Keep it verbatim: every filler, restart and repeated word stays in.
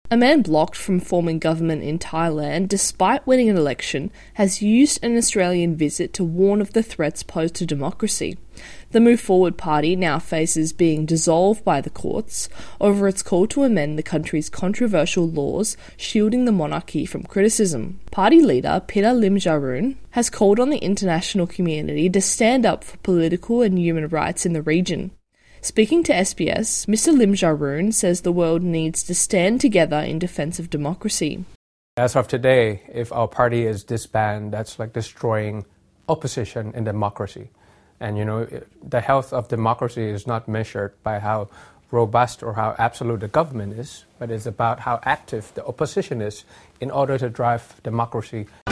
A man blocked from forming government in Thailand despite winning an election has used an Australian visit to warn of the threats posed to democracy. The Move Forward Party now faces being dissolved by the courts over its call to amend the country's controversial laws shielding the monarchy from criticism. Party leader Peter Limjaroen has called on the international community to stand up for political and human rights in the region. Speaking to S B S, Mister Limjaroen says the world needs to stand together in defence of democracy. As of today, if our party is disbanded, that's like destroying opposition in democracy. And, you know, the health of democracy is not measured by how robust or how absolute the government is, but it's about how active the opposition is in order to drive democracy.